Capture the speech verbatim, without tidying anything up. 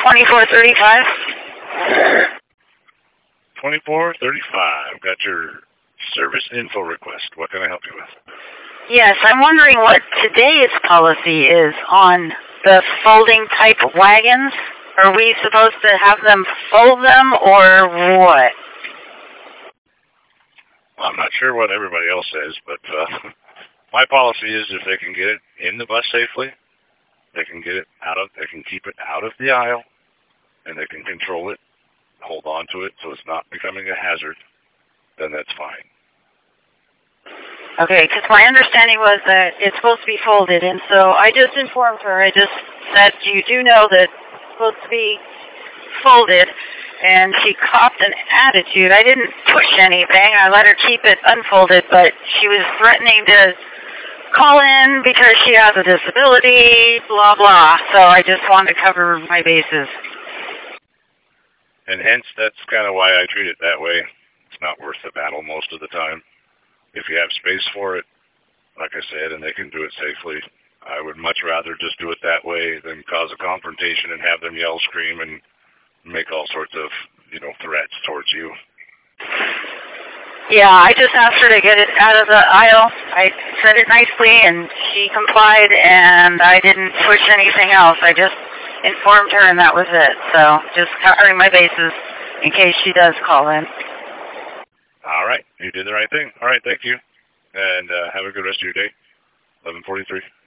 twenty-four thirty-five. twenty-four thirty-five. Got your service info request. What can I help you with? Yes, I'm wondering what today's policy is on the folding type wagons. Are we supposed to have them fold them or what? I'm not sure what everybody else says, but uh, my policy is if they can get it in the bus safely, they can get it out of, they can keep it out of the aisle, and they can control it, hold on to it so it's not becoming a hazard, then that's fine. Okay, because my understanding was that it's supposed to be folded, and so I just informed her. I just said, you do know that it's supposed to be folded, and she copped an attitude. I didn't push anything. I let her keep it unfolded, but she was threatening to call in because she has a disability, blah, blah. So I just wanted to cover my bases. And hence, that's kind of why I treat it that way. It's not worth the battle most of the time. If you have space for it, like I said, and they can do it safely, I would much rather just do it that way than cause a confrontation and have them yell, scream, and make all sorts of, you know, threats towards you. Yeah, I just asked her to get it out of the aisle. I said it nicely, and she complied, and I didn't push anything else. I just informed her, and that was it. So just covering my bases in case she does call in. All right. You did the right thing. All right. Thank you. And uh, have a good rest of your day. eleven forty-three.